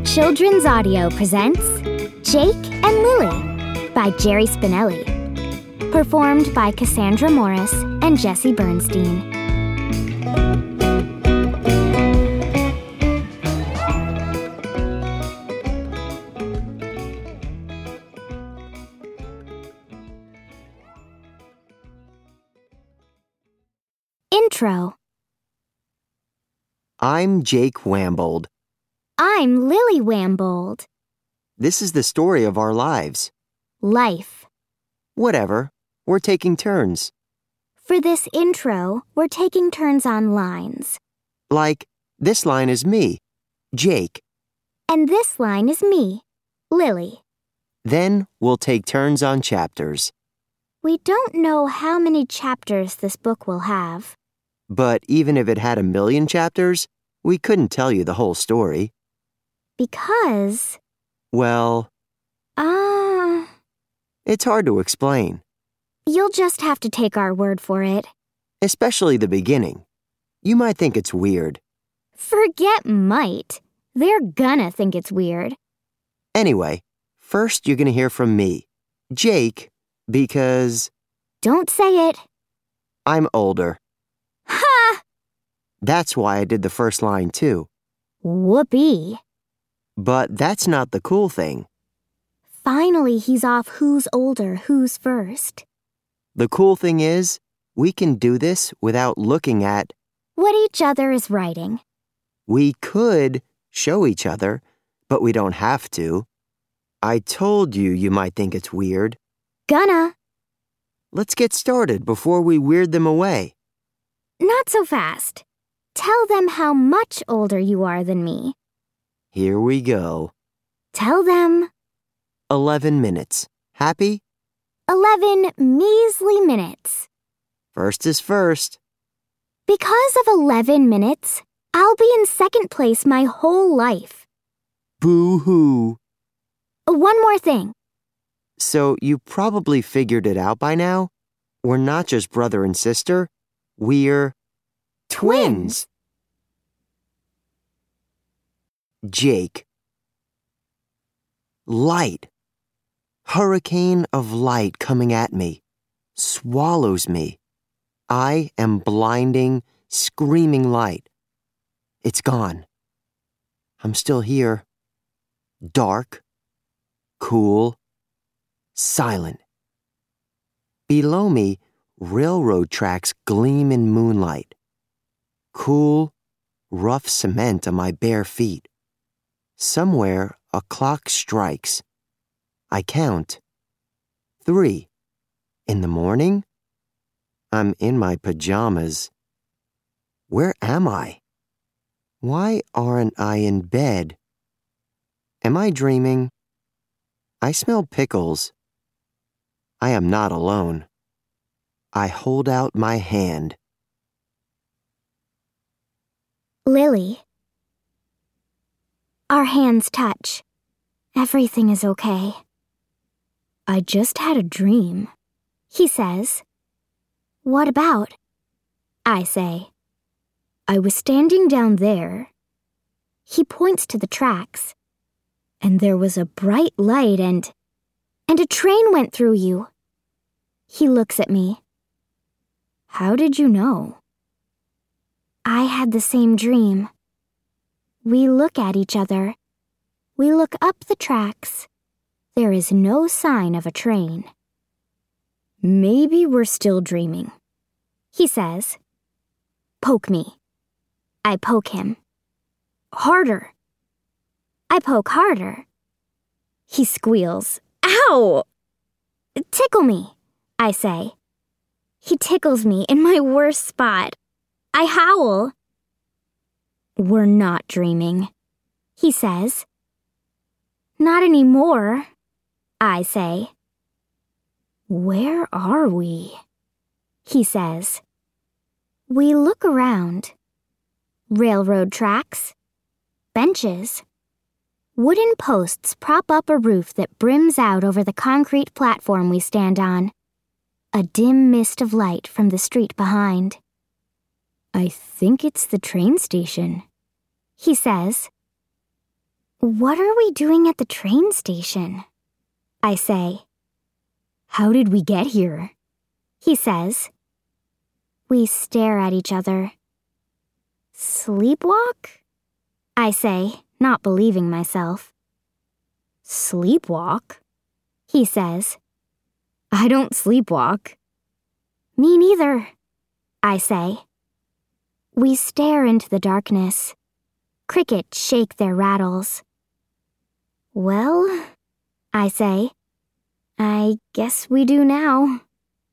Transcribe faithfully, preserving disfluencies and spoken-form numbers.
Children's Audio presents Jake and Lily by Jerry Spinelli. Performed by Cassandra Morris and Jesse Bernstein. Intro. I'm Jake Wambold. I'm Lily Wambold. This is the story of our lives. Life. Whatever. We're taking turns. For this intro, we're taking turns on lines. Like, this line is me, Jake. And this line is me, Lily. Then we'll take turns on chapters. We don't know how many chapters this book will have. But even if it had a million chapters, we couldn't tell you the whole story. Because... Well... Ah... Uh, it's hard to explain. You'll just have to take our word for it. Especially the beginning. You might think it's weird. Forget might. They're gonna think it's weird. Anyway, first you're gonna hear from me, Jake, because... Don't say it. I'm older. Ha! That's why I did the first line too. Whoopee. But that's not the cool thing. Finally, he's off who's older, who's first. The cool thing is, we can do this without looking at what each other is writing. We could show each other, but we don't have to. I told you you might think it's weird. Gonna. Let's get started before we weird them away. Not so fast. Tell them how much older you are than me. Here we go. Tell them. Eleven minutes. Happy? Eleven measly minutes. First is first. Because of eleven minutes, I'll be in second place my whole life. Boo-hoo. One more thing. So you probably figured it out by now. We're not just brother and sister. We're twins. Jake. Light. Hurricane of light coming at me. Swallows me. I am blinding, screaming light. It's gone. I'm still here. Dark. Cool. Silent. Below me, railroad tracks gleam in moonlight. Cool, rough cement on my bare feet. Somewhere a clock strikes. I count. Three. In the morning? I'm in my pajamas. Where am I? Why aren't I in bed? Am I dreaming? I smell pickles. I am not alone. I hold out my hand. Lily. Our hands touch. Everything is okay. I just had a dream, he says. What about? I say. I was standing down there. He points to the tracks. And there was a bright light and... and a train went through you. He looks at me. How did you know? I had the same dream. We look at each other. We look up the tracks. There is no sign of a train. Maybe we're still dreaming, he says. Poke me. I poke him. Harder. I poke harder. He squeals. Ow! Tickle me, I say. He tickles me in my worst spot. I howl. We're not dreaming, he says. Not anymore, I say. Where are we? He says. We look around. Railroad tracks. Benches. Wooden posts prop up a roof that brims out over the concrete platform we stand on. A dim mist of light from the street behind. I think it's the train station, he says. What are we doing at the train station? I say. How did we get here? He says. We stare at each other. Sleepwalk? I say, not believing myself. Sleepwalk? He says. I don't sleepwalk. Me neither, I say. We stare into the darkness. Crickets shake their rattles. Well, I say, I guess we do now.